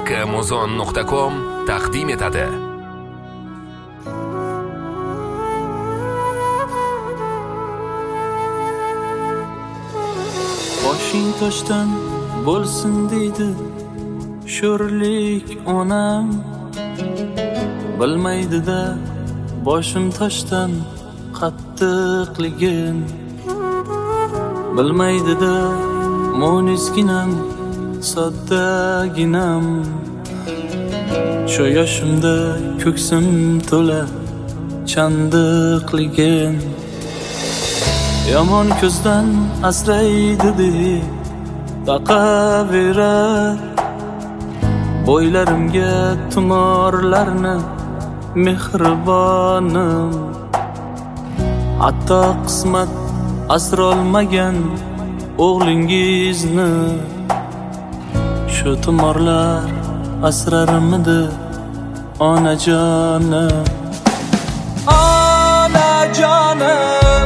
haqqimuzon.com taqdim etadi. Boshing toshdan bo'lsin deydi sho'rlik onam, bilmaydi-da boshim toshdan qattiqligin, bilmaydi-da mo'nizginam soddaginam. Shu yoshimda ko'ksim to'la chandiqligin, yomon ko'zdan asraydi deb taqaverar bo'ylarimga tumorlarni mehribonim. Hatto qismat asrolmagan o'g'lingizni shu tumorlar asrarmidi onajonim? Onajonim,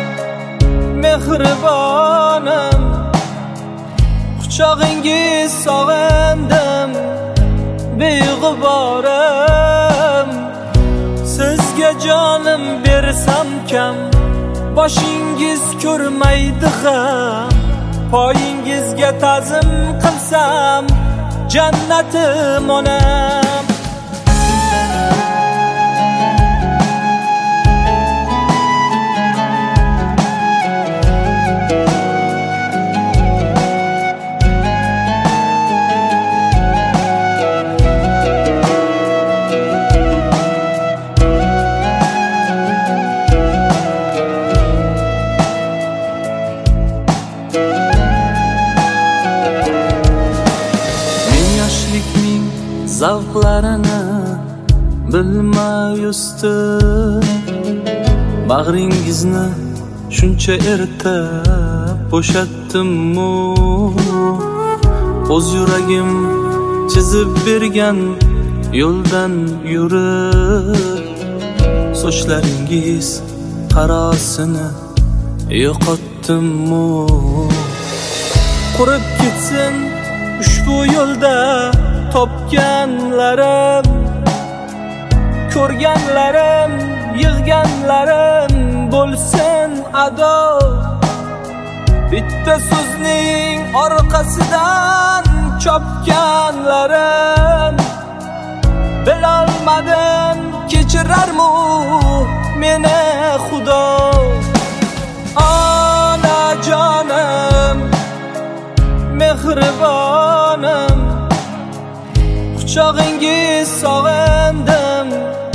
mehribonim, quchog'ingiz sog'indim beg'uborim. Sizga jonim bersam kam, boshingiz ko'rmaydi ham. Poyingizga ta'zim qilsam jannatim onam. Zavqlarini bilmay o'sdim, bag'ringizni shuncha erta bo'shatdim-u. O'z yuragim chizib bergan yo'ldan yurib, sochlaringiz qarosini yo'qotdim-u. Qurib ketsin ushbu yo'lda topganlarim, ko'rganlarim, yig'ganlarim bo'lsin ado. Bitta so'zning orqasidan chopganlarim, bilolmadim kechirarmu meni Xudo. Onajonim, mehribonim, quchog'ingiz sog'indim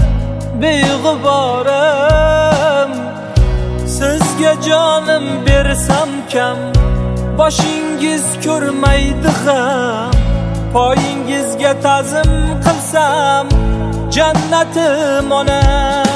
beg'uborim. Sizga jonim bersam kam, boshingiz ko'rmaydi ham. Poyingizga ta'zim qilsam jannatim onam.